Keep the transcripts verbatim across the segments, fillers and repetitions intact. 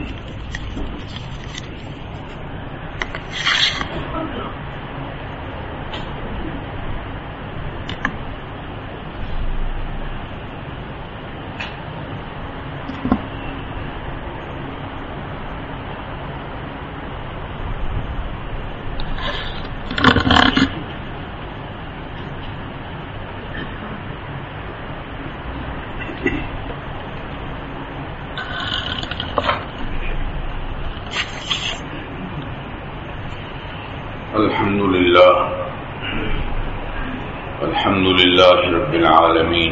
الحمد لله الحمد لله رب العالمين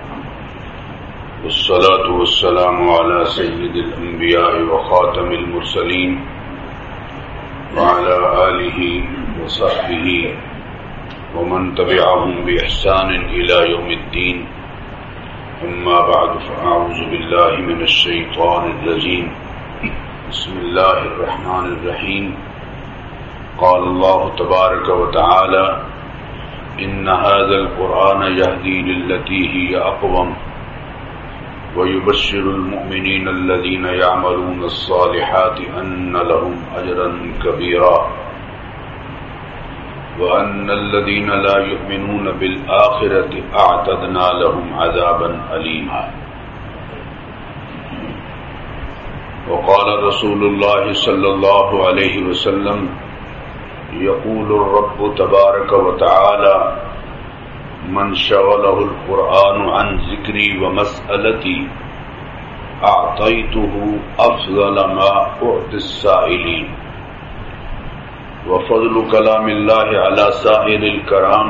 والصلاة والسلام على سيد الأنبياء وخاتم المرسلين وعلى آله وصحبه ومن تبعهم بإحسان إلى يوم الدين أما بعد فأعوذ بالله من الشيطان الرجيم بسم الله الرحمن الرحيم قال الله تبارك وتعالى إن هذا القرآن يهدي للتي هي أقوم ويبشر المؤمنين الذين يعملون الصالحات أن لهم أجرا كبيرا وأن الذين لا يؤمنون بالآخرة أعتدنا لهم عذابا أليما وقال رسول الله صلى الله عليه وسلم يقول الرب تبارك وتعالى من شغله القرآن عن ذكري ومسألتي أعطيته أفضل ما أعطي السائلين وفضل كلام الله على سائر الكلام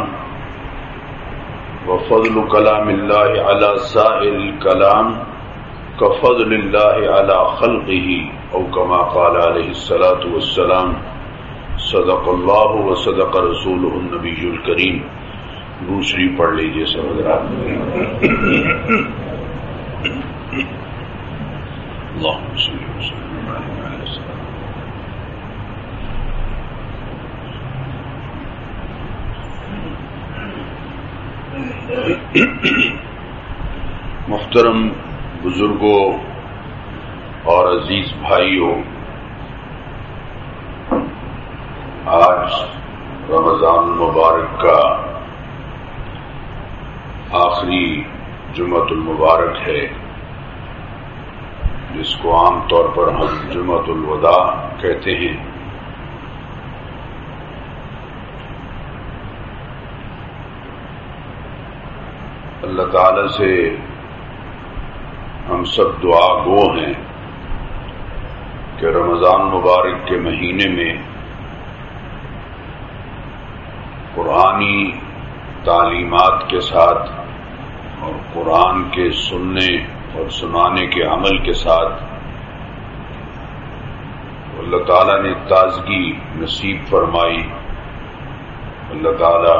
وفضل كلام الله على سائر الكلام كفضل الله على خلقه أو كما قال عليه الصلاة والسلام صدق اللہ و صدق رسولہ النبی الکریم. دوسری پڑھ لیجیے سہودرات. اللہم صلی وسلم علیہ وسلم. محترم بزرگوں اور عزیز بھائیوں، آج رمضان المبارک کا آخری جمعۃ المبارک ہے، جس کو عام طور پر ہم جمعۃ الوداع کہتے ہیں. اللہ تعالی سے ہم سب دعا گو ہیں کہ رمضان مبارک کے مہینے میں قرآنی تعلیمات کے ساتھ اور قرآن کے سننے اور سنانے کے عمل کے ساتھ اللہ تعالیٰ نے تازگی نصیب فرمائی. اللہ تعالیٰ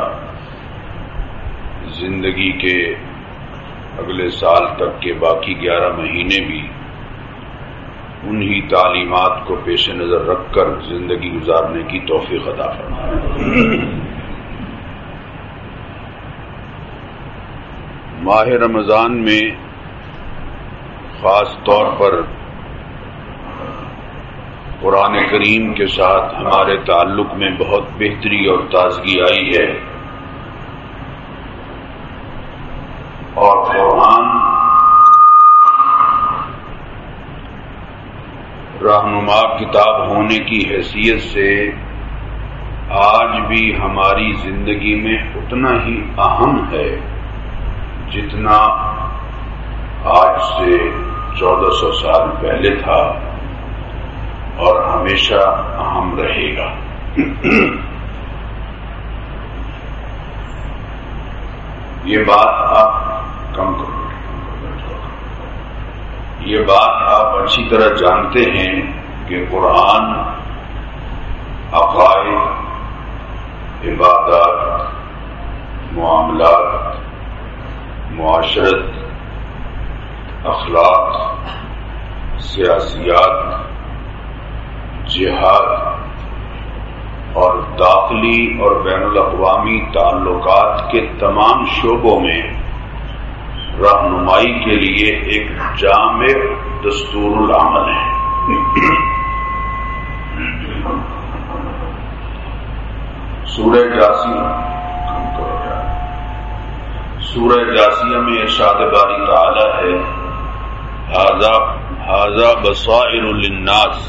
زندگی کے اگلے سال تک کے باقی گیارہ مہینے بھی انہی تعلیمات کو پیش نظر رکھ کر زندگی گزارنے کی توفیق عطا فرمائے. ماہ رمضان میں خاص طور پر قرآن کریم کے ساتھ ہمارے تعلق میں بہت بہتری اور تازگی آئی ہے، اور قرآن رہنما کتاب ہونے کی حیثیت سے آج بھی ہماری زندگی میں اتنا ہی اہم ہے جتنا آج سے چودہ سو سال پہلے تھا، اور ہمیشہ اہم رہے گا. یہ بات آپ کم کرو یہ بات آپ اچھی طرح جانتے ہیں کہ قرآن عقائد، عبادات، معاملات، معاشرت، اخلاق، سیاسیات، جہاد اور داخلی اور بین الاقوامی تعلقات کے تمام شعبوں میں رہنمائی کے لیے ایک جامع دستور العمل ہے. سورہ جاسیہ سورہ جاسیہ میں ارشاد باری تعالی ہے ھذا ھذا بصائر للناس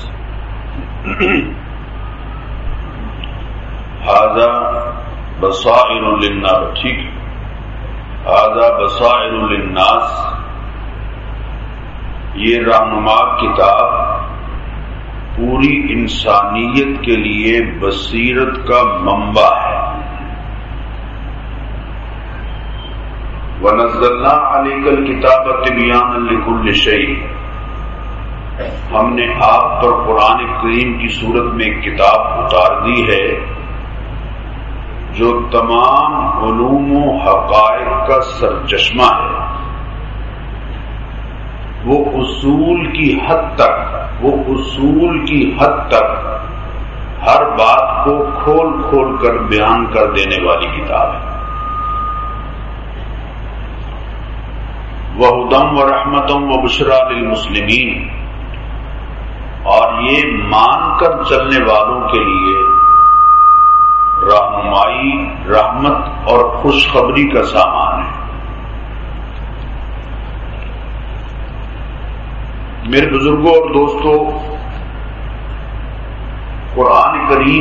ھذا بصائر للناس ٹھیک ھذا بصائر للناس، یہ رہنما کتاب پوری انسانیت کے لیے بصیرت کا منبع ہے۔ وَنَزَّلْنَا عَلَيْكَ الْكِتَابَ تِبْيَانًا لِكُلِّ شَيْءٍ، ہم نے آپ پر قرآن کریم کی صورت میں ایک کتاب اتار دی ہے جو تمام علوم و حقائق کا سرچشمہ ہے۔ وہ اصول کی حد تک وہ اصول کی حد تک ہر بات کو کھول کھول کر بیان کر دینے والی کتاب ہے۔ وَهُدًى وَرَحْمَةً وَبُشْرَىٰ لِلْمُسْلِمِينَ، اور یہ مان کر چلنے والوں کے لیے رہنمائی، رحمت اور خوشخبری کا سامان ہے۔ میرے بزرگوں اور دوستوں، قرآن کریم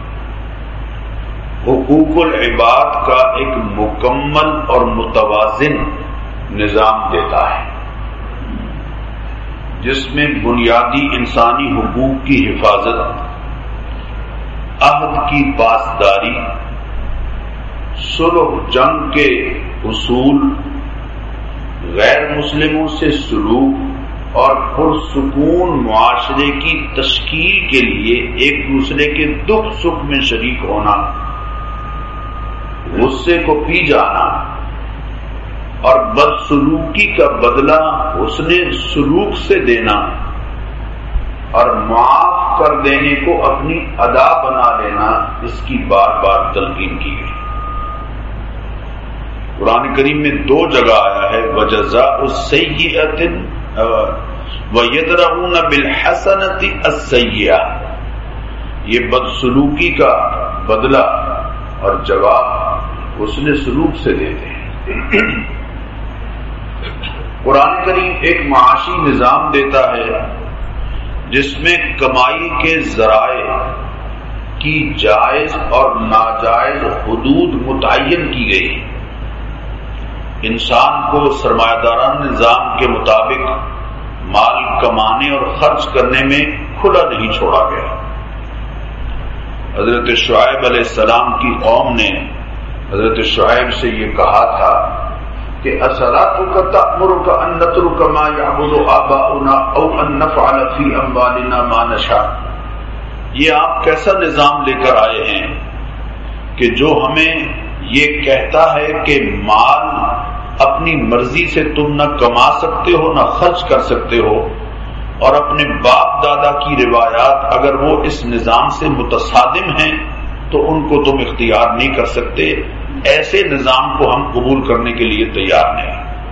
حقوق العباد کا ایک مکمل اور متوازن نظام دیتا ہے، جس میں بنیادی انسانی حقوق کی حفاظت، عہد کی پاسداری، صلح جنگ کے اصول، غیر مسلموں سے سلوک اور پرسکون معاشرے کی تشکیل کے لیے ایک دوسرے کے دکھ سکھ میں شریک ہونا، غصے کو پی جانا اور بدسلوکی کا بدلہ حسن سلوک سے دینا اور معاف کر دینے کو اپنی ادا بنا لینا، اس کی بار بار تلقین کی گئی۔ قرآن کریم میں دو جگہ آیا ہے وَجَزَاءُ السَّيِّئَةِ وَيَدْرَؤُونَ بِالْحَسَنَةِ السَّيِّئَةَ، یہ بدسلوکی کا بدلہ اور جواب حسن سلوک سے دیتے ہیں۔ قرآن کریم ایک معاشی نظام دیتا ہے جس میں کمائی کے ذرائع کی جائز اور ناجائز حدود متعین کی گئی۔ انسان کو سرمایہ دارانہ نظام کے مطابق مال کمانے اور خرچ کرنے میں کھلا نہیں چھوڑا گیا۔ حضرت شعیب علیہ السلام کی قوم نے حضرت شعیب سے یہ کہا تھا کہ اَصَلَاتُكَ تَأْمُرُكَ أَن نَّتْرُكَ مَا يَعْبُدُ آبَاؤُنَا أَوْ أَن نَّفْعَلَ فِي أَمْوَالِنَا مَا نَشَاءُ، یہ آپ کیسا نظام لے کر آئے ہیں کہ جو ہمیں یہ کہتا ہے کہ مال اپنی مرضی سے تم نہ کما سکتے ہو نہ خرچ کر سکتے ہو، اور اپنے باپ دادا کی روایات اگر وہ اس نظام سے متصادم ہیں تو ان کو تم اختیار نہیں کر سکتے، ایسے نظام کو ہم قبول کرنے کے لیے تیار نہیں۔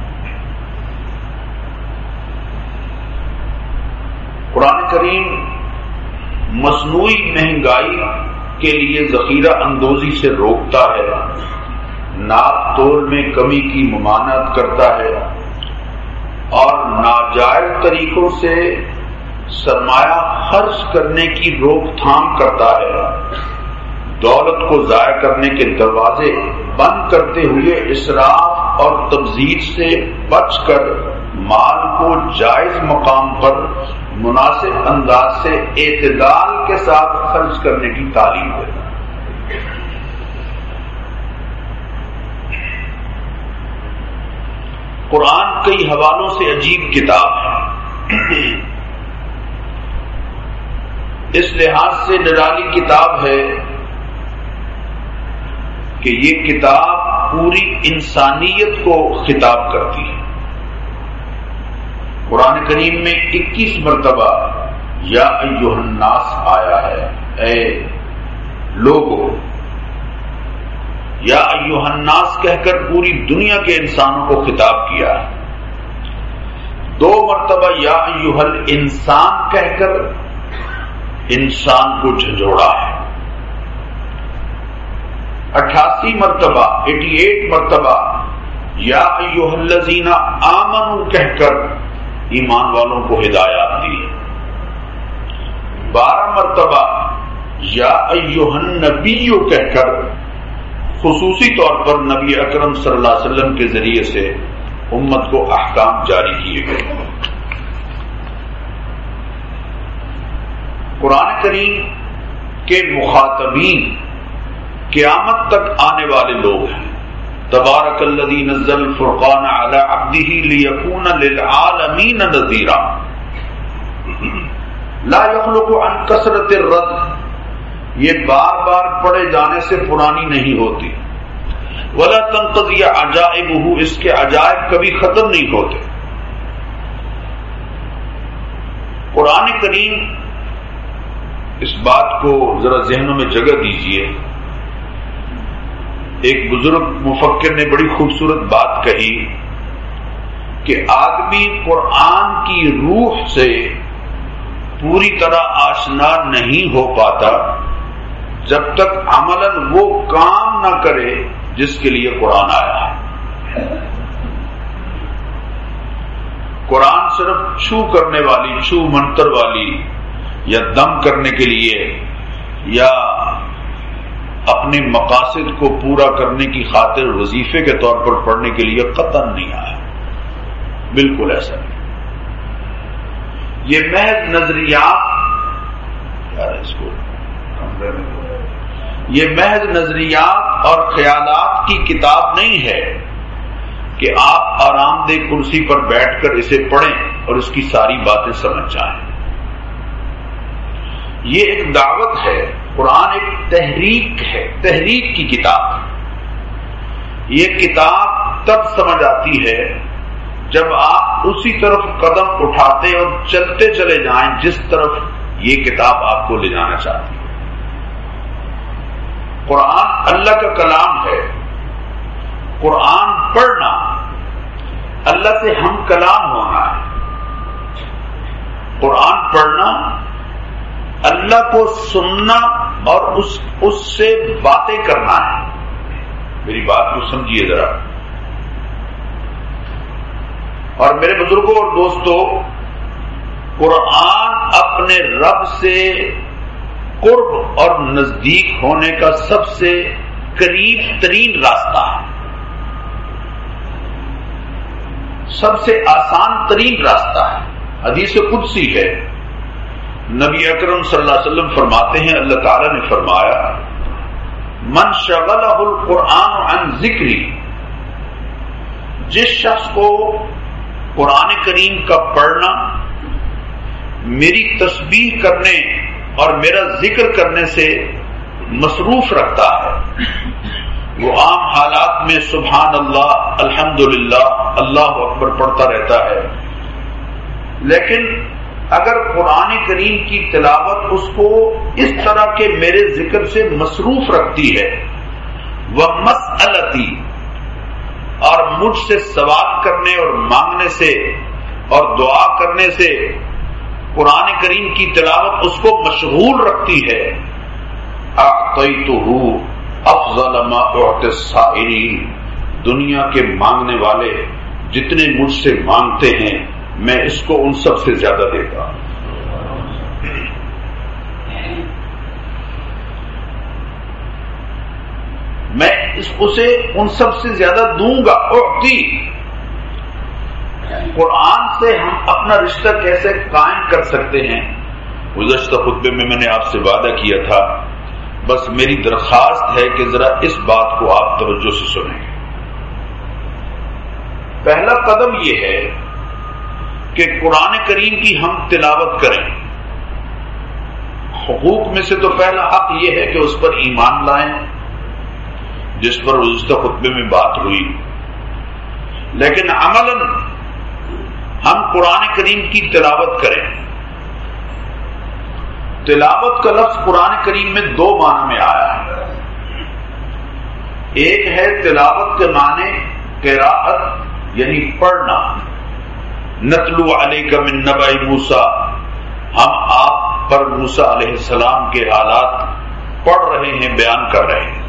قرآن کریم مصنوعی مہنگائی کے لیے ذخیرہ اندوزی سے روکتا ہے، ناپ تول میں کمی کی ممانعت کرتا ہے اور ناجائز طریقوں سے سرمایہ خرچ کرنے کی روک تھام کرتا ہے، دولت کو ضائع کرنے کے دروازے بند کرتے ہوئے اسراف اور تبذیر سے بچ کر مال کو جائز مقام پر مناسب انداز سے اعتدال کے ساتھ خرچ کرنے کی تعلیم دیتا ہے۔ قرآن کئی حوالوں سے عجیب کتاب ہے، اس لحاظ سے نرالی کتاب ہے کہ یہ کتاب پوری انسانیت کو خطاب کرتی ہے۔ قرآن کریم میں اکیس مرتبہ یا ایھا الناس آیا ہے، اے لوگو، یا ایھا الناس کہہ کر پوری دنیا کے انسانوں کو خطاب کیا۔ دو مرتبہ یا ایھا الانسان کہہ کر انسان کو جھنجھوڑا ہے، اٹھاسی مرتبہ اٹھاسی مرتبہ یا ایھا الذین آمنوا کہہ کر ایمان والوں کو ہدایات دی، بارہ مرتبہ یا ایھا النبی کہہ کر خصوصی طور پر نبی اکرم صلی اللہ علیہ وسلم کے ذریعے سے امت کو احکام جاری کیے گئے۔ قرآن کریم کے مخاطبین قیامت تک آنے والے لوگ ہیں۔ تبارک الذی نزل الفرقان علی عبدہ لیکون للعالمین نذیرا لا یخلق عن کثرت الرد، یہ بار بار پڑھے جانے سے پرانی نہیں ہوتی، ولا تنقضی عجائبہ، اس کے عجائب کبھی ختم نہیں ہوتے۔ قرآن کریم، اس بات کو ذرا ذہنوں میں جگہ دیجئے، ایک بزرگ مفکر نے بڑی خوبصورت بات کہی کہ آدمی قرآن کی روح سے پوری طرح آشنا نہیں ہو پاتا جب تک عملاً وہ کام نہ کرے جس کے لیے قرآن آیا ہے۔ قرآن صرف چھو کرنے والی، چھو منتر والی، یا دم کرنے کے لیے، یا اپنے مقاصد کو پورا کرنے کی خاطر وظیفے کے طور پر پڑھنے کے لیے قطعاً نہیں آیا، بالکل ایسا نہیں۔ یہ محض نظریات، یار اس کو کمرے میں یہ محض نظریات اور خیالات کی کتاب نہیں ہے کہ آپ آرام دہ کرسی پر بیٹھ کر اسے پڑھیں اور اس کی ساری باتیں سمجھ جائیں۔ یہ ایک دعوت ہے، قرآن ایک تحریک ہے، تحریک کی کتاب۔ یہ کتاب تب سمجھ آتی ہے جب آپ اسی طرف قدم اٹھاتے اور چلتے چلے جائیں جس طرف یہ کتاب آپ کو لے جانا چاہتی ہے۔ قرآن اللہ کا کلام ہے، قرآن پڑھنا اللہ سے ہم کلام ہونا ہے، قرآن پڑھنا اللہ کو سننا اور اس اس سے باتیں کرنا ہے۔ میری بات کو سمجھیے ذرا، اور میرے بزرگوں اور دوستوں، قرآن اپنے رب سے قرب اور نزدیک ہونے کا سب سے قریب ترین راستہ ہے، سب سے آسان ترین راستہ ہے۔ حدیث قدسی ہے، نبی اکرم صلی اللہ علیہ وسلم فرماتے ہیں، اللہ تعالی نے فرمایا، من شغلہ القرآن عن ذکری، جس شخص کو قرآن کریم کا پڑھنا میری تسبیح کرنے اور میرا ذکر کرنے سے مصروف رکھتا ہے، وہ عام حالات میں سبحان اللہ، الحمدللہ، اللہ اکبر پڑھتا رہتا ہے، لیکن اگر قرآن کریم کی تلاوت اس کو اس طرح کے میرے ذکر سے مصروف رکھتی ہے، وہ مسئلتی، اور مجھ سے سوال کرنے اور مانگنے سے اور دعا کرنے سے قرآن کریم کی تلاوت اس کو مشغول رکھتی ہے، اعطیتہ افضل ما اعطی السائلین، دنیا کے مانگنے والے جتنے مجھ سے مانگتے ہیں میں اس کو ان سب سے زیادہ دیتا ہوں۔ میں اس اسے ان سب سے زیادہ دوں گا۔ اعطی، قرآن سے ہم اپنا رشتہ کیسے قائم کر سکتے ہیں؟ گزشتہ خطبے میں میں نے آپ سے وعدہ کیا تھا، بس میری درخواست ہے کہ ذرا اس بات کو آپ توجہ سے سنیں۔ پہلا قدم یہ ہے کہ قرآن کریم کی ہم تلاوت کریں۔ حقوق میں سے تو پہلا حق یہ ہے کہ اس پر ایمان لائیں، جس پر گزشتہ خطبے میں بات ہوئی، لیکن عملاً ہم قرآن کریم کی تلاوت کریں۔ تلاوت کا لفظ قرآن کریم میں دو معنی میں آیا ہے۔ ایک ہے تلاوت کے معنی قراءت یعنی پڑھنا، نتلو علیک من نبأ موسیٰ، ہم آپ پر موسیٰ علیہ السلام کے حالات پڑھ رہے ہیں، بیان کر رہے ہیں۔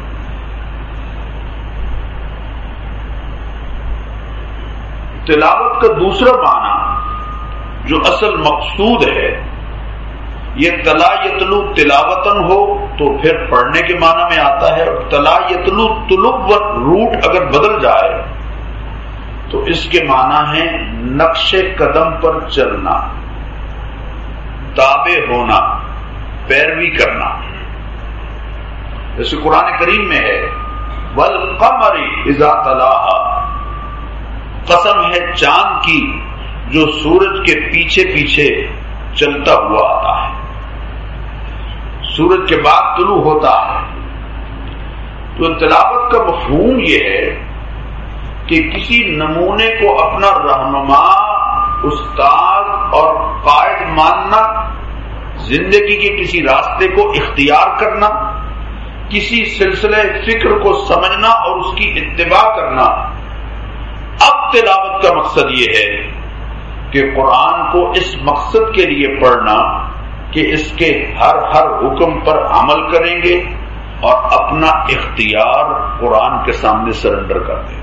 تلاوت کا دوسرا معنی جو اصل مقصود ہے، یہ تلا یتلو تلاوتن ہو تو پھر پڑھنے کے معنی میں آتا ہے، اور تلا یتلو تلوّت روٹ اگر بدل جائے تو اس کے معنی ہے نقش قدم پر چلنا، تابع ہونا، پیروی کرنا۔ جیسے قرآن کریم میں ہے والقمر اذا تلاہا، قسم ہے چاند کی جو سورج کے پیچھے پیچھے چلتا ہوا آتا ہے، سورج کے بعد طلوع ہوتا ہے۔ تو تلاوت کا مفہوم یہ ہے کہ کسی نمونے کو اپنا رہنما، استاد اور قائد ماننا، زندگی کے کسی راستے کو اختیار کرنا، کسی سلسلے فکر کو سمجھنا اور اس کی اتباع کرنا۔ اب تلاوت کا مقصد یہ ہے کہ قرآن کو اس مقصد کے لیے پڑھنا کہ اس کے ہر ہر حکم پر عمل کریں گے اور اپنا اختیار قرآن کے سامنے سرنڈر کر دیں۔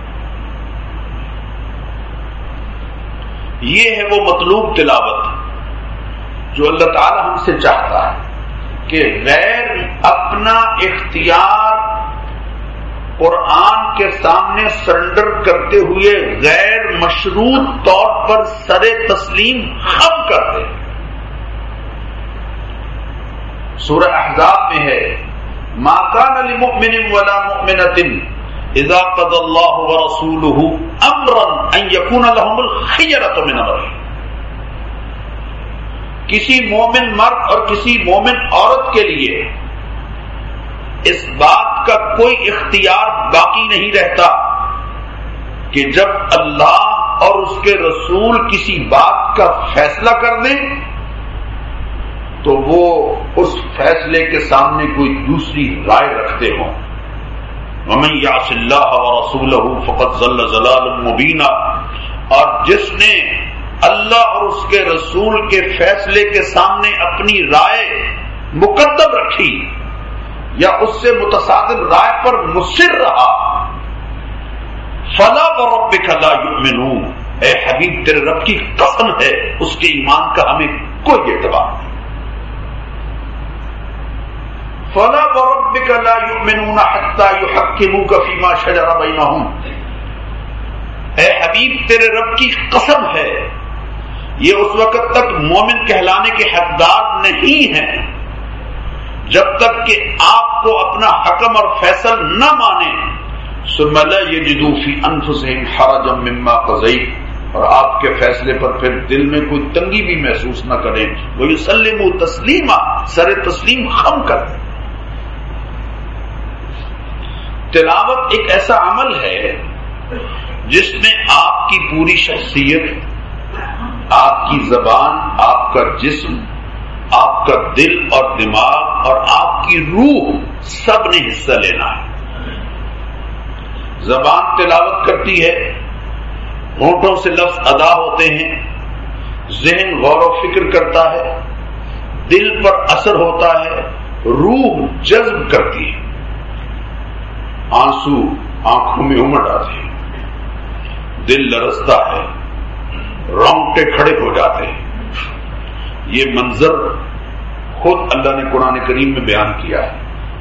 یہ ہے وہ مطلوب تلاوت جو اللہ تعالی ہم سے چاہتا ہے کہ غیر اپنا اختیار قرآن کے سامنے سرنڈر کرتے ہوئے غیر مشروط طور پر سر تسلیم خم کرتے ہیں۔ سورہ احزاب میں ہے ما کان لمؤمن ولا مؤمنة اذا قضى الله ورسوله امرا ان يكون لهم الخيرة من امرهم، کسی مومن مرد اور کسی مومن عورت کے لیے اس بات کا کوئی اختیار باقی نہیں رہتا کہ جب اللہ اور اس کے رسول کسی بات کا فیصلہ کر دیں تو وہ اس فیصلے کے سامنے کوئی دوسری رائے رکھتے ہوں۔ وَمَن يَعْصِ اللَّهَ وَرَسُولَهُ فَقَدْ ضَلَّ ضَلَالًا مُبِينًا، اور جس نے اللہ اور اس کے رسول کے فیصلے کے سامنے اپنی رائے مقدم رکھی یا اس سے متصادم رائے پر مصر رہا، فَلَا وَرَبِّكَ لَا يُؤْمِنُونَ، اے حبیب تیرے رب کی قسم ہے اس کے ایمان کا ہمیں کوئی اعتبار نہیں۔ فَلَا وَرَبِّكَ لَا يُؤْمِنُونَ حَتَّى يُحَكِّمُوكَ فِيمَا شَجَرَ بَيْنَهُمْ، اے حبیب تیرے رب کی قسم ہے یہ اس وقت تک مومن کہلانے کے حقدار نہیں ہیں جب تک کہ آپ کو اپنا حکم اور فیصل نہ مانیں، ثم لا يجدوا في انفسهم حرجا مما قضيت، اور آپ کے فیصلے پر پھر دل میں کوئی تنگی بھی محسوس نہ کریں، وَيُسَلِّمُوا تَسْلِيمًا، سر تسلیم خم کر دیں۔ تلاوت ایک ایسا عمل ہے جس میں آپ کی پوری شخصیت، آپ کی زبان، آپ کا جسم، آپ کا دل اور دماغ اور آپ کی روح سب نے حصہ لینا ہے۔ زبان تلاوت کرتی ہے، ہونٹوں سے لفظ ادا ہوتے ہیں، ذہن غور و فکر کرتا ہے، دل پر اثر ہوتا ہے، روح جذب کرتی ہے، آنسو آنکھوں میں امڑ آتے ہیں، دل لرزتا ہے، رونگٹے کھڑے ہو جاتے ہیں۔ یہ منظر خود اللہ نے قرآن کریم میں بیان کیا ہے۔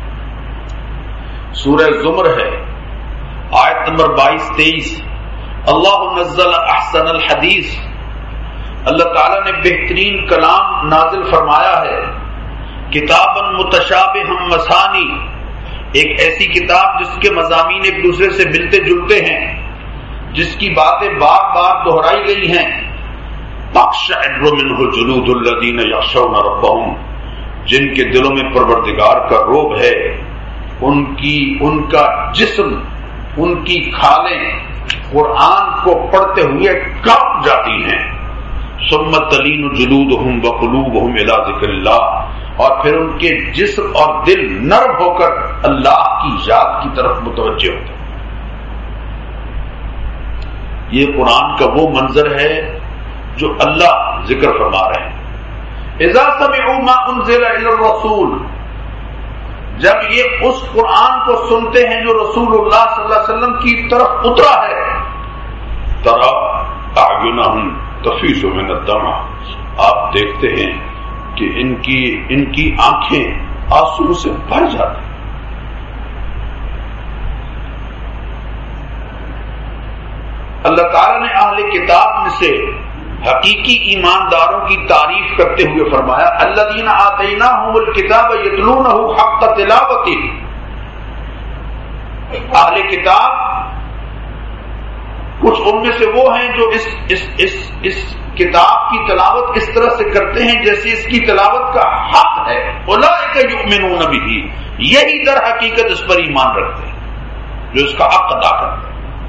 سورہ زمر ہے، آیت نمبر بائیس تیئیس، اللہ نزل احسن الحدیث، اللہ تعالیٰ نے بہترین کلام نازل فرمایا ہے، کتابا متشابہا مثانی، ایک ایسی کتاب جس کے مضامین ایک دوسرے سے ملتے جلتے ہیں، جس کی باتیں بار بار دہرائی گئی ہیں، تقشعر منہ جلود الذین یخشون ربہم، جن کے دلوں میں پروردگار کا رعب ہے، ان کی ان کا جسم، ان کی کھالیں قرآن کو پڑھتے ہوئے کانپ جاتی ہیں۔ ثم تلین جلودہم وقلوبہم الی ذکر اللہ، اور پھر ان کے جسم اور دل نرم ہو کر اللہ کی یاد کی طرف متوجہ ہوتے ہیں۔ یہ قرآن کا وہ منظر ہے جو اللہ ذکر فرما رہے ہیں۔ اذا سمعوا ما انزل الى الرسول، جب یہ اس قرآن کو سنتے ہیں جو رسول اللہ صلی اللہ علیہ وسلم کی طرف اترا ہے، ترى اعینہم تفیض من الدمع، آپ دیکھتے ہیں کہ ان کی ان کی آنکھیں آنسو سے بھر جاتی۔ اللہ تعالیٰ نے اہل کتاب میں سے حقیقی ایمانداروں کی تعریف کرتے ہوئے فرمایا الذین آتیناہم الکتاب یتلونہ حق تلاوتہ، اہل کتاب کچھ ان میں سے وہ ہیں جو اس اس اس اس کتاب کی تلاوت اس طرح سے کرتے ہیں جیسے اس کی تلاوت کا حق ہے۔ اولئک یؤمنون بہ، یہی در حقیقت اس پر ایمان رکھتے ہیں جو اس کا حق ادا کرتے ہیں۔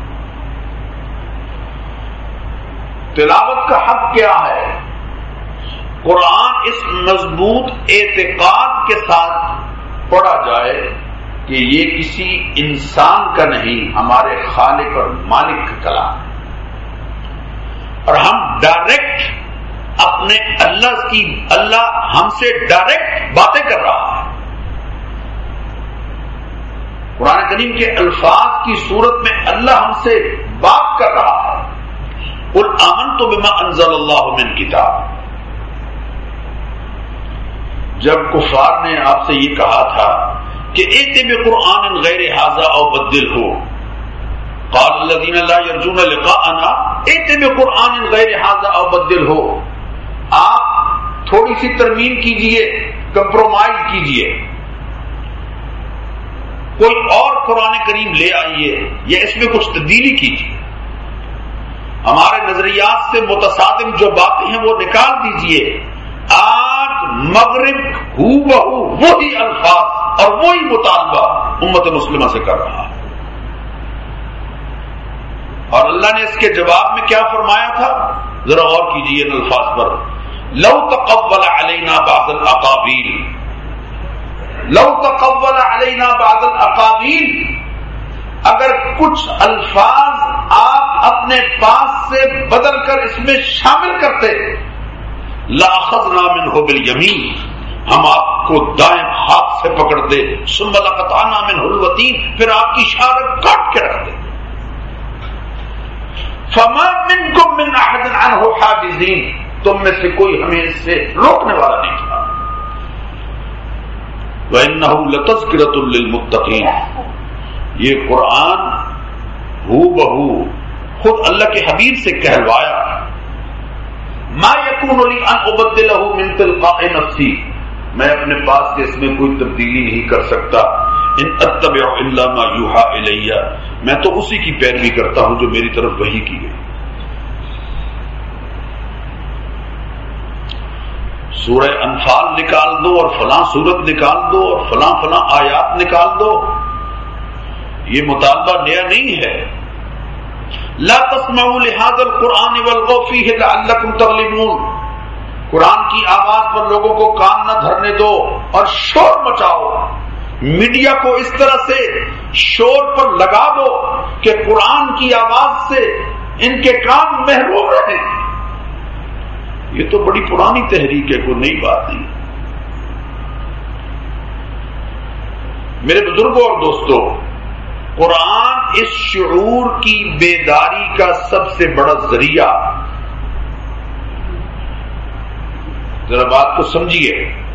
تلاوت کا حق کیا ہے؟ قرآن اس مضبوط اعتقاد کے ساتھ پڑھا جائے کہ یہ کسی انسان کا نہیں، ہمارے خالق اور مالک کا کلام ہے، اور ہم ڈائریکٹ اپنے اللہ کی اللہ ہم سے ڈائریکٹ باتیں کر رہا ہے۔ قرآن کریم کے الفاظ کی صورت میں اللہ ہم سے بات کر رہا ہے۔ قل آمنت بما انزل اللہ من کتاب، جب کفار نے آپ سے یہ کہا تھا کہ ائت بقرآن غیر ھذا او بدلہ، قال الذین لا یرجون لقاءنا ائت بقرآن غیر ھذا او بدلہ، آپ تھوڑی سی ترمیم کیجئے، کمپرومائز کیجئے، کوئی اور قرآن کریم لے آئیے یا اس میں کچھ تبدیلی کیجئے، ہمارے نظریات سے متصادم جو باتیں ہیں وہ نکال دیجئے۔ آج مغرب ہو بہو وہی الفاظ اور وہی مطالبہ امت مسلمہ سے کر رہا ہے، اور اللہ نے اس کے جواب میں کیا فرمایا تھا؟ ذرا غور کیجئے ان الفاظ پر۔ لو تقول علینا بعض الاقاویل، لو تقول علینا بعض الاقاویل، اگر کچھ الفاظ آپ اپنے پاس سے بدل کر اس میں شامل کرتے، لأخذنا منہ بالیمین، ہم آپ کو دائیں ہاتھ سے پکڑتے، ثم لقطعنا منہ الوتین، پھر آپ کی شارب کاٹ کے رکھ دیتے۔ فما منکم من احد عنہ حاجزین، تم میں سے کوئی ہمیں اس سے روکنے والا نہیں تھا۔ وإنہ لتذکرۃ للمتقین، یہ قرآن ہو بہو خود اللہ کے حبیب سے کہلوایا۔ ما یکون لی ان ابدلہ من تلقاء نفسی، میں اپنے پاس سے اس میں کوئی تبدیلی نہیں کر سکتا۔ ان اتبع الا ما یوحى الی، میں تو اسی کی پیروی کرتا ہوں جو میری طرف وحی کی گئی۔ سورہ انفال نکال دو اور فلاں سورت نکال دو اور فلاں فلاں آیات نکال دو، یہ مطالبہ نیا نہیں ہے۔ لا تسمعوا لهذا القرآن والغوا فيه لعلكم تغلبون، قرآن کی آواز پر لوگوں کو کان نہ دھرنے دو اور شور مچاؤ، میڈیا کو اس طرح سے شور پر لگا دو کہ قرآن کی آواز سے ان کے کان محروم رہیں۔ یہ تو بڑی پرانی تحریک ہے، کوئی نئی بات نہیں۔ میرے بزرگوں اور دوستوں، قرآن اس شعور کی بیداری کا سب سے بڑا ذریعہ، ذرا بات کو سمجھیے،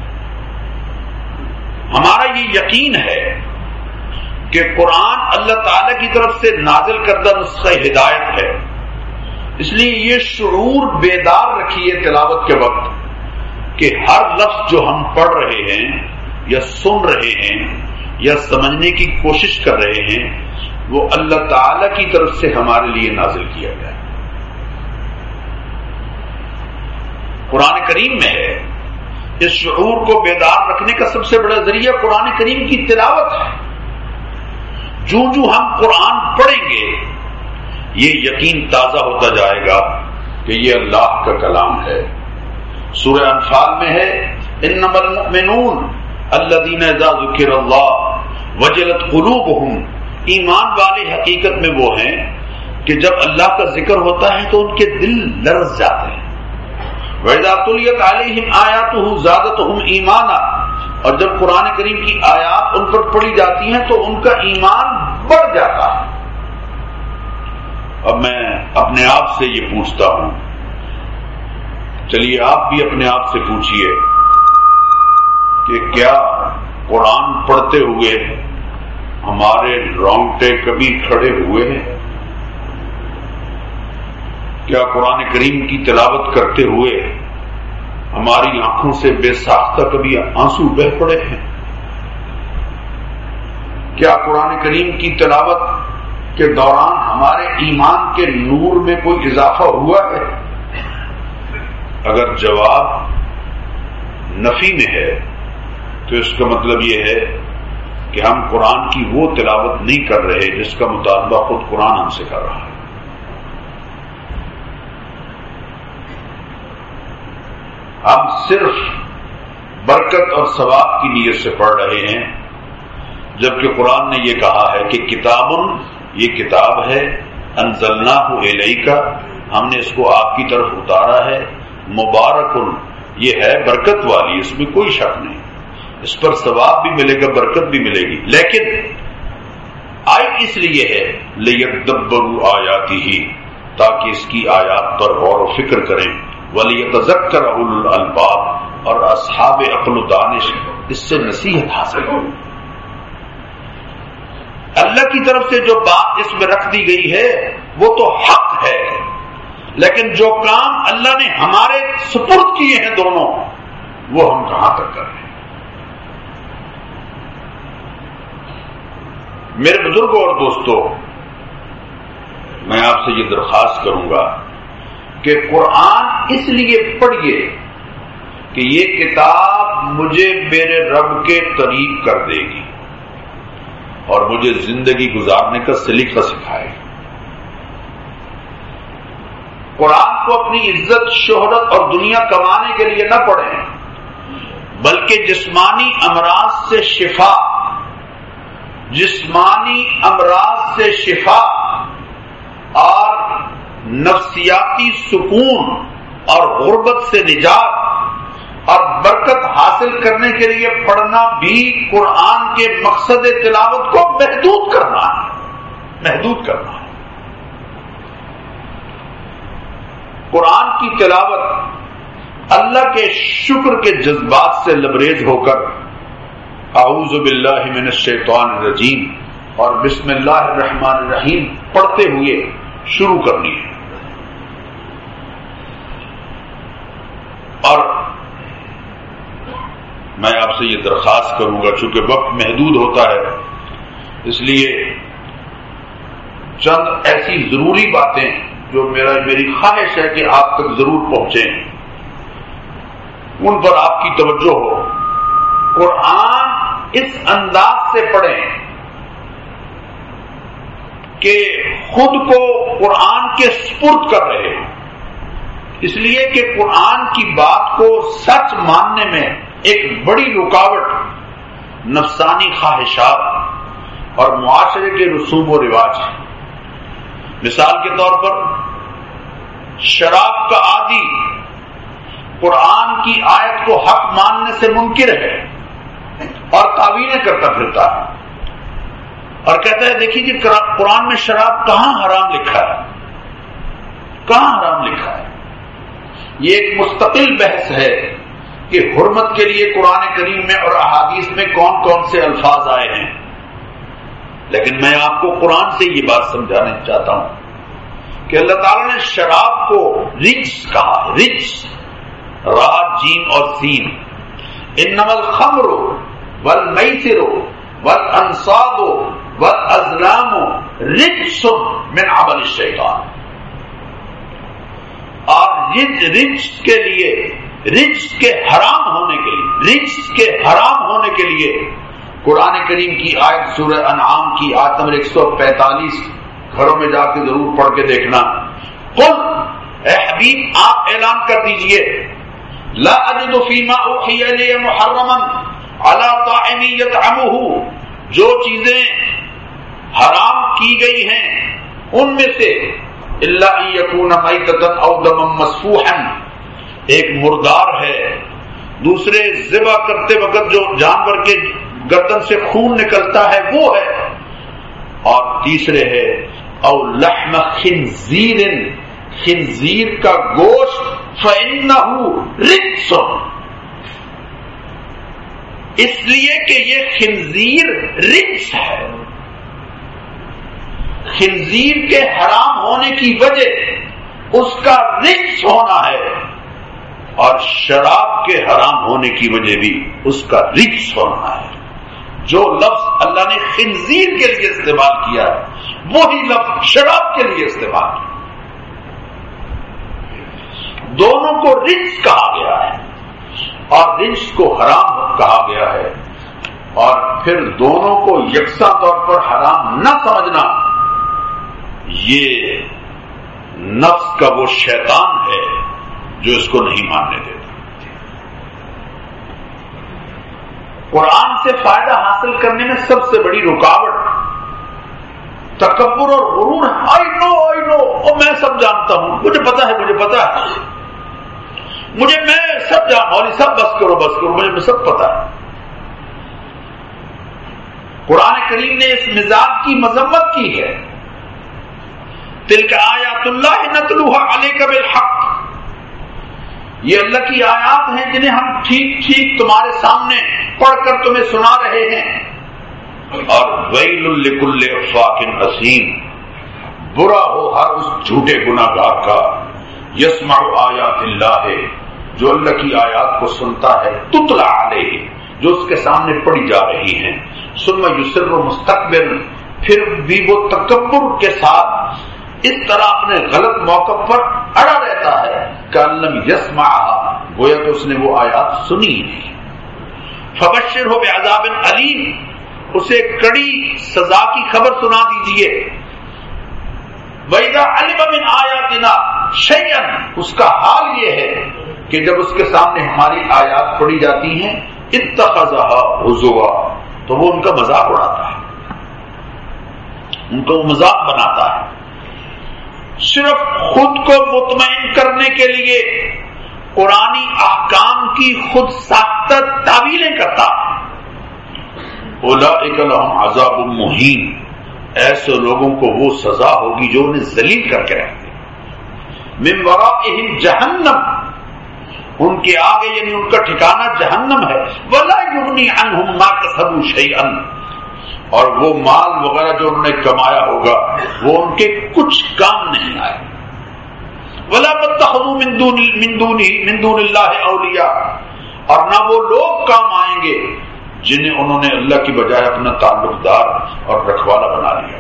ہمارا یہ یقین ہے کہ قرآن اللہ تعالی کی طرف سے نازل کردہ نسخہ ہدایت ہے، اس لیے یہ شعور بیدار رکھیے تلاوت کے وقت کہ ہر لفظ جو ہم پڑھ رہے ہیں یا سن رہے ہیں یا سمجھنے کی کوشش کر رہے ہیں وہ اللہ تعالی کی طرف سے ہمارے لیے نازل کیا گیا ہے۔ قرآن کریم میں ہے، اس شعور کو بیدار رکھنے کا سب سے بڑا ذریعہ قرآن کریم کی تلاوت ہے۔ جو جو ہم قرآن پڑھیں گے یہ یقین تازہ ہوتا جائے گا کہ یہ اللہ کا کلام ہے۔ سورہ انفال میں ہے انما المؤمنون الذین اذا ذکر اللہ وجلت قلوبہم، ایمان والے حقیقت میں وہ ہیں کہ جب اللہ کا ذکر ہوتا ہے تو ان کے دل لرز جاتے ہیں۔ وَإِذَا تُلِيَتْ عَلَيْهِمْ آيَاتُهُ زَادَتْهُمْ ایمانا، اور جب قرآن کریم کی آیات ان پر پڑھی جاتی ہیں تو ان کا ایمان بڑھ جاتا ہے۔ اب میں اپنے آپ سے یہ پوچھتا ہوں، چلیے آپ بھی اپنے آپ سے پوچھئے کہ کیا قرآن پڑھتے ہوئے ہمارے رونگٹے کبھی کھڑے ہوئے ہیں؟ کیا قرآن کریم کی تلاوت کرتے ہوئے ہماری آنکھوں سے بے ساختہ کبھی آنسو بہ پڑے ہیں؟ کیا قرآن کریم کی تلاوت کے دوران ہمارے ایمان کے نور میں کوئی اضافہ ہوا ہے؟ اگر جواب نفی میں ہے تو اس کا مطلب یہ ہے کہ ہم قرآن کی وہ تلاوت نہیں کر رہے جس کا مطالبہ خود قرآن ہم سے کر رہا ہے۔ ہم صرف برکت اور ثواب کی نیت سے پڑھ رہے ہیں، جبکہ قرآن نے یہ کہا ہے کہ کتابن، یہ کتاب ہے، انزلناہ الیک، ہم نے اس کو آپ کی طرف اتارا ہے، مبارکن، یہ ہے برکت والی، اس میں کوئی شک نہیں، اس پر ثواب بھی ملے گا، برکت بھی ملے گی، لیکن آئی اس لیے ہے لیدبروا آیاتہ، تاکہ اس کی آیات پر غور و فکر کریں، وَلِيَتَذَكَّرَ أُولُو الْأَلْبَابِ، اور اصحاب عقل و دانش اس سے نصیحت حاصل ہو۔ اللہ کی طرف سے جو بات اس میں رکھ دی گئی ہے وہ تو حق ہے، لیکن جو کام اللہ نے ہمارے سپرد کیے ہیں دونوں، وہ ہم کہاں تک کر رہے ہیں؟ میرے بزرگوں اور دوستوں، میں آپ سے یہ درخواست کروں گا کہ قرآن اس لیے پڑھیے کہ یہ کتاب مجھے میرے رب کے قریب کر دے گی اور مجھے زندگی گزارنے کا سلیقہ سکھائے گی۔ قرآن کو اپنی عزت، شہرت اور دنیا کمانے کے لیے نہ پڑھیں، بلکہ جسمانی امراض سے شفا، جسمانی امراض سے شفا اور نفسیاتی سکون اور غربت سے نجات اور برکت حاصل کرنے کے لیے پڑھنا بھی قرآن کے مقصد تلاوت کو محدود کرنا ہے، محدود کرنا ہے۔ قرآن کی تلاوت اللہ کے شکر کے جذبات سے لبریز ہو کر اعوذ باللہ من الشیطان الرجیم اور بسم اللہ الرحمن الرحیم پڑھتے ہوئے شروع کرنی ہے۔ اور میں آپ سے یہ درخواست کروں گا، چونکہ وقت محدود ہوتا ہے، اس لیے چند ایسی ضروری باتیں جو میرا میری خواہش ہے کہ آپ تک ضرور پہنچیں، ان پر آپ کی توجہ ہو۔ قرآن اس انداز سے پڑھیں کہ خود کو قرآن کے سپرد کر رہے ہیں، اس لیے کہ قرآن کی بات کو سچ ماننے میں ایک بڑی رکاوٹ نفسانی خواہشات اور معاشرے کے رسوم و رواج ہیں۔ مثال کے طور پر شراب کا عادی قرآن کی آیت کو حق ماننے سے منکر ہے اور تعویلیں کرتا پھرتا ہے اور کہتا ہے دیکھیے جی قرآن میں شراب کہاں حرام لکھا ہے، کہاں حرام لکھا ہے۔ یہ ایک مستقل بحث ہے کہ حرمت کے لیے قرآن کریم میں اور احادیث میں کون کون سے الفاظ آئے ہیں، لیکن میں آپ کو قرآن سے یہ بات سمجھانا چاہتا ہوں کہ اللہ تعالیٰ نے شراب کو رجس کہا، رجس، را جیم اور سین، انما الخمر والمیسر والانصاب والازلام رجس من عمل الشیطان۔ اور رجس کے لیے، رجس کے حرام ہونے کے لیے، رجس کے حرام ہونے کے لیے قرآن کریم کی آیت سورہ انعام کی آیت نمبر ایک سو پینتالیس گھروں میں جا کے ضرور پڑھ کے دیکھنا۔ قل، اے حبیب آپ اعلان کر دیجئے، لا اجد فیما اوحی الی محرما علی طاعم یطعمہ، جو چیزیں حرام کی گئی ہیں ان میں سے الا ان یکون میتۃ او دما مسفوحا، ایک مردار ہے، دوسرے ذبح کرتے وقت جو جانور کے گردن سے خون نکلتا ہے وہ ہے، اور تیسرے ہے او لحم خنزیر، خنزیر کا گوشت فإنہ رجس، اس لیے کہ یہ خنزیر رجس ہے۔ خنزیر کے حرام ہونے کی وجہ اس کا رجس ہونا ہے، اور شراب کے حرام ہونے کی وجہ بھی اس کا رجس ہونا ہے۔ جو لفظ اللہ نے خنزیر کے لیے استعمال کیا ہے وہی لفظ شراب کے لیے استعمال کیا، دونوں کو رجس کہا گیا ہے اور رجس کو حرام کہا گیا ہے، اور پھر دونوں کو یکساں طور پر حرام نہ سمجھنا یہ نفس کا وہ شیطان ہے جو اس کو نہیں ماننے دیتا۔ قرآن سے فائدہ حاصل کرنے میں سب سے بڑی رکاوٹ تکبر اور غرور ہے۔ آئی نو آئی نو اور میں سب جانتا ہوں، مجھے پتا ہے مجھے پتا ہے مجھے میں سب جان مولی سب بس کرو بس کرو مجھے سب پتا ہے۔ قرآن کریم نے اس مزاج کی مذمت کی ہے، تلک آیات اللہ نتلوہا علیک بالحق، یہ اللہ کی آیات ہیں جنہیں ہم ٹھیک ٹھیک تمہارے سامنے پڑھ کر تمہیں سنا رہے ہیں۔ اور ویل لکل افاک اثیم، برا ہو ہر اس جھوٹے گناہگار کا، یسمع آیات اللہ، جو اللہ کی آیات کو سنتا ہے، تتلا علیہ، جو اس کے سامنے پڑھی جا رہی ہیں، ثم یصر مستکبر، پھر بھی وہ تکبر کے ساتھ اس طرح اپنے غلط موقع پر اڑا رہتا ہے کہ لم یسمعها، گویا کہ اس نے وہ آیات سنی ہی نہیں۔ فبشرہ بعذاب علیم، اسے کڑی سزا کی خبر سنا دیجیے۔ وَإِذَا عَلِمَ مِنْ آیاتنا شیئا، اس کا حال یہ ہے کہ جب اس کے سامنے ہماری آیات پڑھی جاتی ہیں، اتخذها ہزوا، تو وہ ان کا مذاق اڑاتا ہے، ان کو مذاق بناتا ہے، صرف خود کو مطمئن کرنے کے لیے قرآنی احکام کی خود ساختہ تعویلیں کرتا ہے۔ اولئک لہم عذاب مہین، ایسے لوگوں کو وہ سزا ہوگی جو انہیں ذلیل کر کے رکھتے ہیں۔ من ورائہم جہنم، ان کے آگے یعنی ان کا ٹھکانہ جہنم ہے۔ ولا یغنی عنہم ما کسبوا شیئا، اور وہ مال وغیرہ جو انہوں نے کمایا ہوگا وہ ان کے کچھ کام نہیں آئے۔ ولا تتخذوا من دون من دونه من دون اللہ اولیاء، اور نہ وہ لوگ کام آئیں گے جنہیں انہوں نے اللہ کی بجائے اپنا تعلق دار اور رکھوالا بنا لیا۔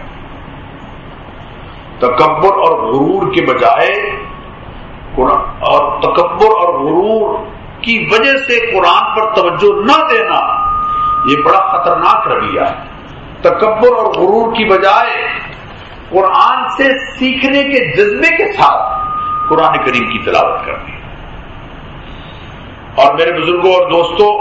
تکبر اور غرور کے بجائے اور تکبر اور غرور کی وجہ سے قرآن پر توجہ نہ دینا یہ بڑا خطرناک رویہ ہے۔ تکبر اور غرور کی بجائے قرآن سے سیکھنے کے جذبے کے ساتھ قرآن کریم کی تلاوت کرنی۔ اور میرے بزرگوں اور دوستوں،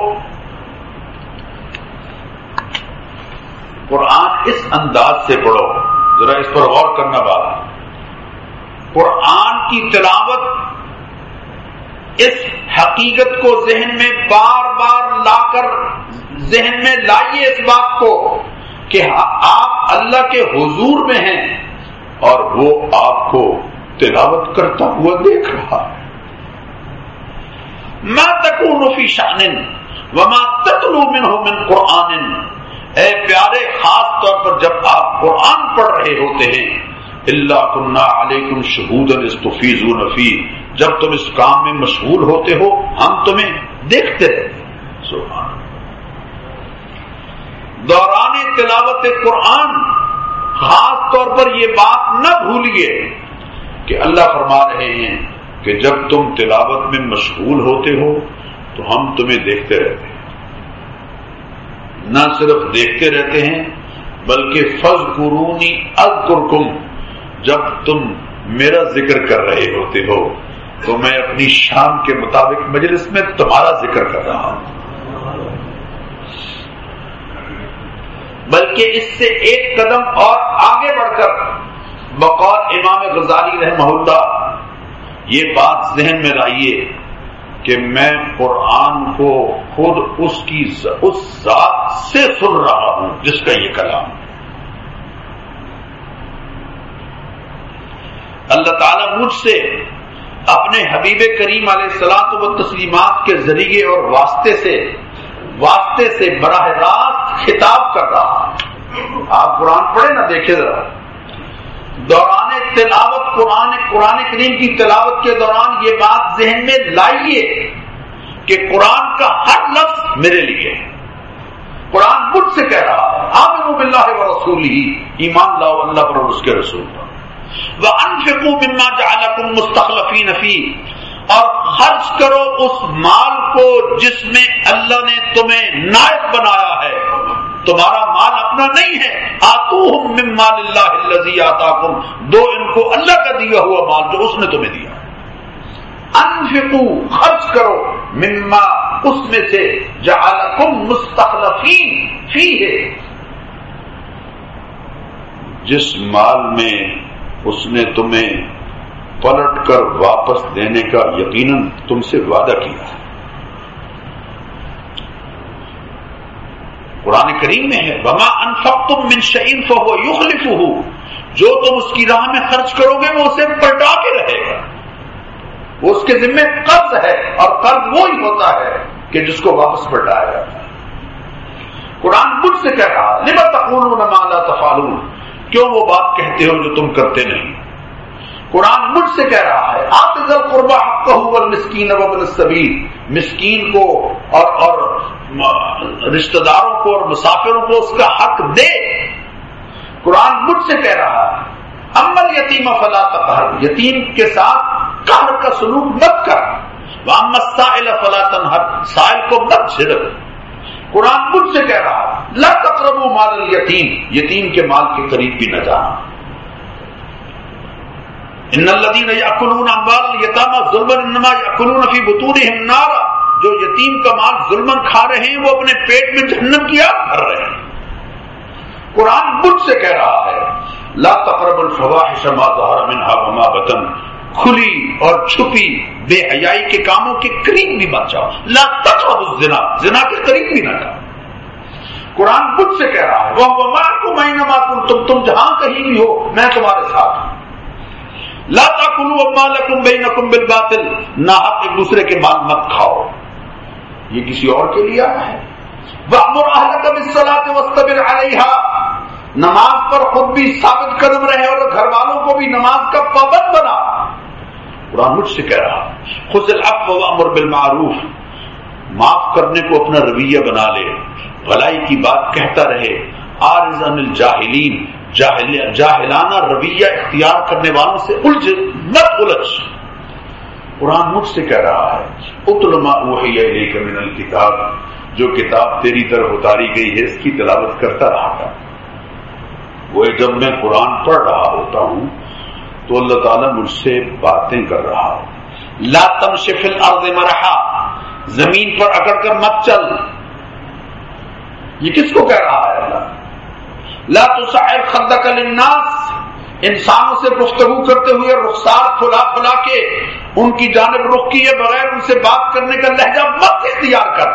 قرآن اس انداز سے پڑھو، ذرا اس پر غور کرنا بات۔ قرآن کی تلاوت اس حقیقت کو ذہن میں بار بار لا کر ذہن میں لائیے اس بات کو کہ آپ اللہ کے حضور میں ہیں اور وہ آپ کو تلاوت کرتا ہوا دیکھ رہا ہے۔ ما تکون فی شأن وما تتلو منہ من قرآن، اے پیارے خاص طور پر جب آپ قرآن پڑھ رہے ہوتے ہیں، الا کنا علیکم شہودا اذ تفیضون فیہ، جب تم اس کام میں مشغول ہوتے ہو ہم تمہیں دیکھتے رہتے ہیں۔ سبحان اللہ۔ دوران تلاوت قرآن خاص طور پر یہ بات نہ بھولیے کہ اللہ فرما رہے ہیں کہ جب تم تلاوت میں مشغول ہوتے ہو تو ہم تمہیں دیکھتے رہتے ہیں۔ نہ صرف دیکھتے رہتے ہیں بلکہ فاذکرونی اذکرکم، جب تم میرا ذکر کر رہے ہوتے ہو تو میں اپنی شان کے مطابق مجلس میں تمہارا ذکر کر رہا ہوں۔ بلکہ اس سے ایک قدم اور آگے بڑھ کر بقول امام غزالی رحمہ اللہ یہ بات ذہن میں لائیے کہ میں قرآن کو خود اس کی اس ذات سے سن رہا ہوں جس کا یہ کلام ہے۔ اللہ تعالیٰ مجھ سے اپنے حبیب کریم علیہ الصلوۃ والتسلیمات کے ذریعے اور واسطے سے واسطے سے براہ راست خطاب کر رہا ہے۔ آپ قرآن پڑھیں نہ، دیکھیں ذرا، دوران تلاوت قرآن قرآن کریم کی تلاوت کے دوران یہ بات ذہن میں لائیے کہ قرآن کا ہر لفظ میرے لیے ہے۔ قرآن مجھ سے کہہ رہا ہے آمنوا باللہ ورسولہ، ایمان لاؤ اللہ پر اور اس کے رسول پر، وانفقوا مما جعلکم مستخلفین فیہ، اور خرچ کرو اس مال کو جس میں اللہ نے تمہیں نائب بنایا ہے، تمہارا مال اپنا نہیں ہے۔ آتوہم من مال اللہ الذی آتاکم، دو ان کو اللہ کا دیا ہوا مال جو اس نے تمہیں دیا۔ انفقوا، خرچ کرو، مما، اس میں سے، جعلکم مستخلفین فیہ، جس مال میں اس نے تمہیں پلٹ کر واپس دینے کا یقیناً تم سے وعدہ کیا ہے۔ قرآن کریم میں ہے وما انفقتم من شیء فهو یخلفہ، جو تم اس کی راہ میں خرچ کرو گے وہ اسے پلٹا کے رہے گا، وہ اس کے ذمہ قرض ہے، اور قرض وہی ہوتا ہے کہ جس کو واپس پلٹایا جاتا ہے۔ قرآن مجھ سے کہہ رہا ہے لم تقولون ما لا تفعلون، کیوں وہ بات کہتے ہو جو تم کرتے نہیں۔ قرآن مجھ سے کہہ رہا ہے آت ذی القربى حقہ والمسکین وابن السبیل، مسکین کو اور اور رشتہ داروں کو اور مسافروں کو اس کا حق دے۔ قرآن مجھ سے کہہ رہا ہے اما الیتیم فلا تقہر، یتیم کے ساتھ قہر کا سلوک مت کر، واما السائل فلا تنہر، سائل کو مت جھڑک۔ قرآن مجھ سے کہہ رہا ہے لا تقربوا مال الیتیم، یتیم کے مال کے قریب بھی نہ جانا۔ ان الذين ياكلون اموال اليتامى ظلما انما ياكلون في بطونهم نارا، جو یتیم کا مال ظلما کھا رہے ہیں وہ اپنے پیٹ میں جہنم کی آگ بھر رہے ہیں۔ قرآن مجھ سے کہہ رہا ہے لا تقربوا الفواحش ما ظهر منها وما بطن، کھلی اور چھپی بے حیائی کے کاموں کے قریب بھی مت جاؤ۔ لا تقربوا الزنا، زنا کے قریب بھی نہ جاؤ۔ قرآن مجھ سے کہہ رہا ہے وَهُوَ مَعَكُمْ أَيْنَمَا كُنتُمْ، تم جہاں کہیں بھی ہو میں تمہارے ساتھ ہوں۔ لا تاکلوا اموالکم بینکم بالباطل، ناحق ایک دوسرے کے مال مت کھاؤ، یہ کسی اور کے لیے آیا ہے۔ وَأْمُرْ أَهْلَكَ بِالصَّلَاةِ وَاصْطَبِرْ عَلَيْهَا، نماز پر خود بھی ثابت قدم رہے اور گھر والوں کو بھی نماز کا پابند بنا۔ قرآن مجھ سے کہہ رہا خذ العفو وأمر بالمعروف، معاف کرنے کو اپنا رویہ بنا لے، بھلائی کی بات کہتا رہے، اعرض عن الجاہلین، جاہل جاہلانہ رویہ اختیار کرنے والوں سے الجھ مت الجھ۔ قرآن مجھ سے کہہ رہا ہے اتل ما اوحی الیک من الکتاب، جو کتاب تیری طرف اتاری گئی ہے اس کی تلاوت کرتا رہا تھا۔ وہ جب میں قرآن پڑھ رہا ہوتا ہوں تو اللہ تعالیٰ مجھ سے باتیں کر رہا ہو۔ لا تمشی فی الارض مرحا، زمین پر اکڑ کر مت چل، یہ کس کو کہہ رہا ہے اللہ؟ لا تصعر خدک للناس، انسانوں سے گفتگو کرتے ہوئے رخسار کھلا کھلا کے ان کی جانب رخ کیے بغیر ان سے بات کرنے کا لہجہ مت اختیار کر۔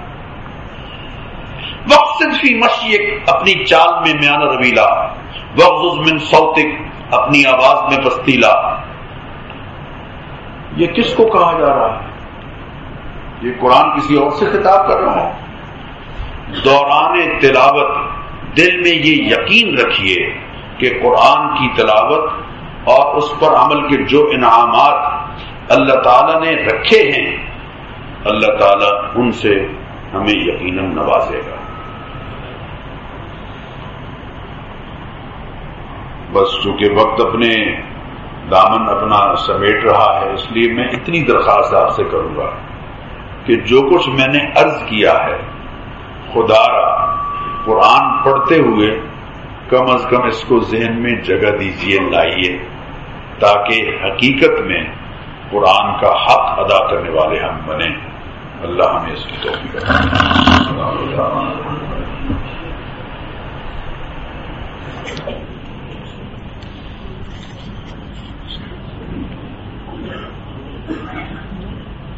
وقصد فی مشیک، اپنی چال میں میانہ روی لا، وغضض من صوتک، اپنی آواز میں پستی لا۔ یہ کس کو کہا جا رہا ہے؟ یہ قرآن کسی اور سے خطاب کر رہا ہے؟ دوران تلاوت دل میں یہ یقین رکھیے کہ قرآن کی تلاوت اور اس پر عمل کے جو انعامات اللہ تعالیٰ نے رکھے ہیں اللہ تعالیٰ ان سے ہمیں یقیناً نوازے گا۔ بس چونکہ وقت اپنے دامن اپنا سمیٹ رہا ہے اس لیے میں اتنی درخواست آپ سے کروں گا کہ جو کچھ میں نے عرض کیا ہے خدا را قرآن پڑھتے ہوئے کم از کم اس کو ذہن میں جگہ دیجیے، لائیے، تاکہ حقیقت میں قرآن کا حق ادا کرنے والے ہم بنیں۔ اللہ ہمیں اس کی توفیق عطا فرمائے۔